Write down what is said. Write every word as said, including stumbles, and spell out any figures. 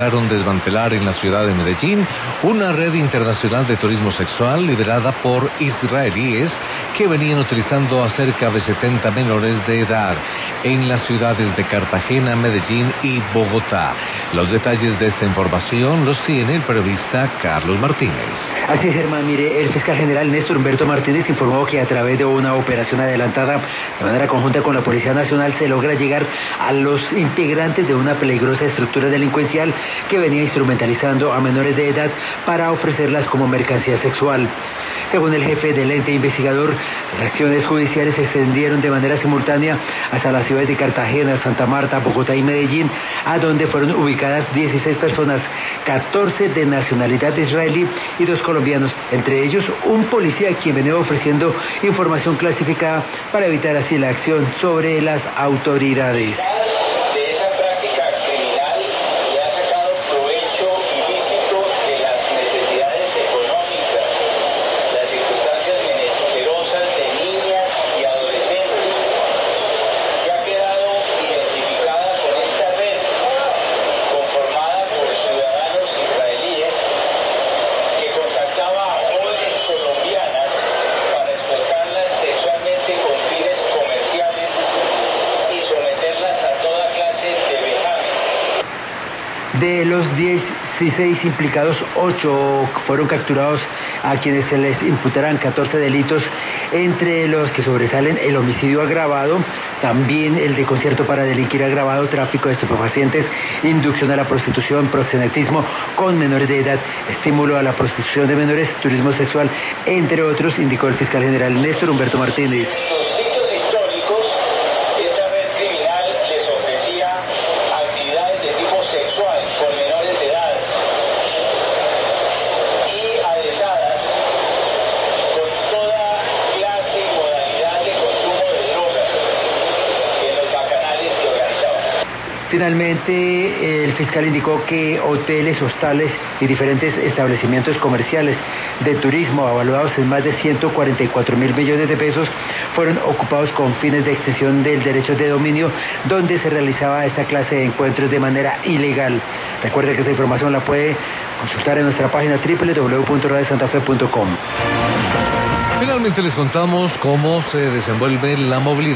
desmantelar en la ciudad de Medellín una red internacional de turismo sexual liderada por israelíes que venían utilizando a cerca de setenta menores de edad en las ciudades de Cartagena, Medellín y Bogotá. Los detalles de esta información los tiene el periodista Carlos Martínez. Así es, Germán. Mire, el fiscal general Néstor Humberto Martínez informó que a través de una operación adelantada de manera conjunta con la Policía Nacional se logra llegar a los integrantes de una peligrosa estructura delincuencial que venía instrumentalizando a menores de edad para ofrecerlas como mercancía sexual. Según el jefe del ente investigador, las acciones judiciales se extendieron de manera simultánea hasta las ciudades de Cartagena, Santa Marta, Bogotá y Medellín, a donde fueron ubicadas dieciséis personas, catorce de nacionalidad israelí y dos colombianos, entre ellos un policía quien venía ofreciendo información clasificada para evitar así la acción sobre las autoridades. De los dieciséis implicados, ocho fueron capturados, a quienes se les imputarán catorce delitos, entre los que sobresalen el homicidio agravado, también el de concierto para delinquir agravado, tráfico de estupefacientes, inducción a la prostitución, proxenetismo con menores de edad, estímulo a la prostitución de menores, turismo sexual, entre otros, indicó el fiscal general Néstor Humberto Martínez. Finalmente, el fiscal indicó que hoteles, hostales y diferentes establecimientos comerciales de turismo avaluados en más de ciento cuarenta y cuatro mil millones de pesos fueron ocupados con fines de extensión del derecho de dominio, donde se realizaba esta clase de encuentros de manera ilegal. Recuerde que esta información la puede consultar en nuestra página doble u doble u doble u punto radio santa fe punto com. Finalmente les contamos cómo se desenvuelve la movilidad